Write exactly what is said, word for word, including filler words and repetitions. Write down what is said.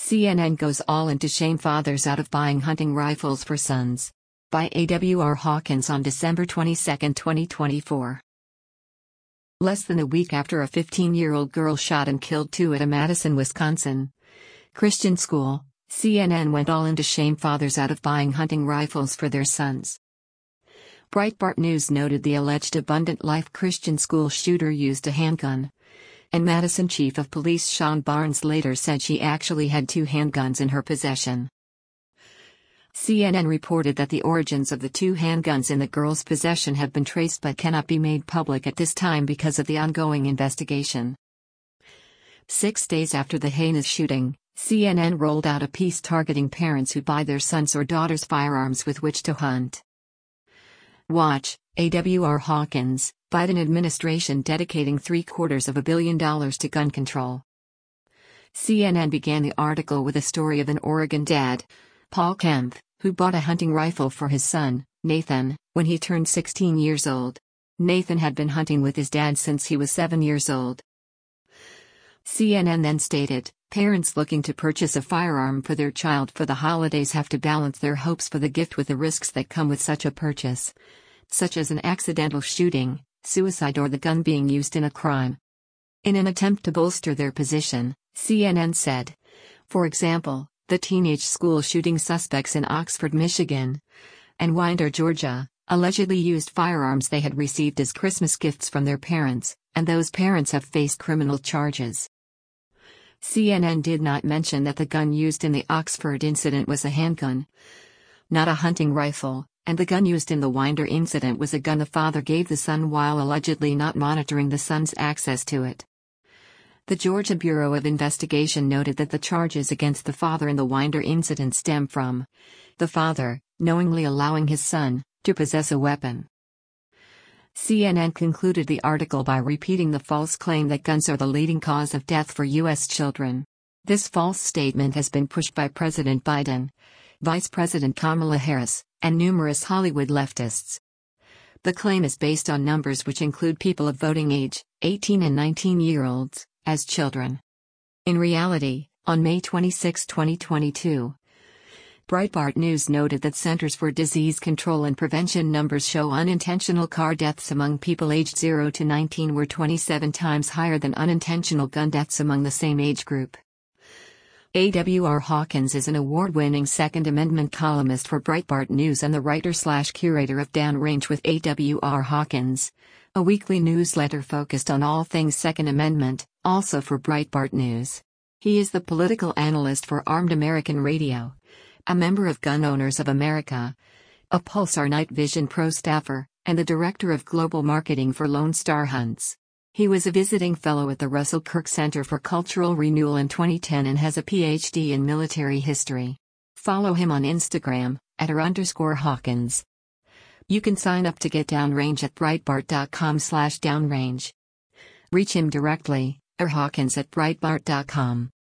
C N N goes all in to shame fathers out of buying hunting rifles for sons. By A W R Hawkins on December twenty-second, twenty twenty-four. Less than a week after a fifteen-year-old girl shot and killed two at a Madison, Wisconsin Christian school, C N N went all in to shame fathers out of buying hunting rifles for their sons. Breitbart News noted the alleged Abundant Life Christian school shooter used a handgun, and Madison Chief of Police Sean Barnes later said she actually had two handguns in her possession. C N N reported that the origins of the two handguns in the girl's possession have been traced but cannot be made public at this time because of the ongoing investigation. Six days after the heinous shooting, C N N rolled out a piece targeting parents who buy their sons or daughters firearms with which to hunt. Watch, A W R Hawkins, Biden administration dedicating three-quarters of a billion dollars to gun control. C N N began the article with a story of an Oregon dad, Paul Kemp, who bought a hunting rifle for his son, Nathan, when he turned sixteen years old. Nathan had been hunting with his dad since he was seven years old. C N N then stated, parents looking to purchase a firearm for their child for the holidays have to balance their hopes for the gift with the risks that come with such a purchase, such as an accidental shooting, suicide, or the gun being used in a crime. In an attempt to bolster their position, C N N said, for example, the teenage school shooting suspects in Oxford, Michigan, and Winder, Georgia, allegedly used firearms they had received as Christmas gifts from their parents, and those parents have faced criminal charges. C N N did not mention that the gun used in the Oxford incident was a handgun, not a hunting rifle, and the gun used in the Winder incident was a gun the father gave the son while allegedly not monitoring the son's access to it. The Georgia Bureau of Investigation noted that the charges against the father in the Winder incident stem from the father knowingly allowing his son to possess a weapon. C N N concluded the article by repeating the false claim that guns are the leading cause of death for U S children. This false statement has been pushed by President Biden, Vice President Kamala Harris, and numerous Hollywood leftists. The claim is based on numbers which include people of voting age, eighteen and nineteen-year-olds, as children. In reality, on May twenty-sixth, twenty twenty-two, Breitbart News noted that Centers for Disease Control and Prevention numbers show unintentional car deaths among people aged zero to nineteen were twenty-seven times higher than unintentional gun deaths among the same age group. A W R Hawkins is an award-winning Second Amendment columnist for Breitbart News and the writer-slash-curator of Downrange with A W R Hawkins, a weekly newsletter focused on all things Second Amendment, also for Breitbart News. He is the political analyst for Armed American Radio, a member of Gun Owners of America, a Pulsar Night Vision Pro staffer, and the director of global marketing for Lone Star Hunts. He was a visiting fellow at the Russell Kirk Center for Cultural Renewal in twenty ten and has a P H D in military history. Follow him on Instagram, at r underscore Hawkins. You can sign up to get Downrange at breitbart dot com slash downrange. Reach him directly, or Hawkins at breitbart dot com.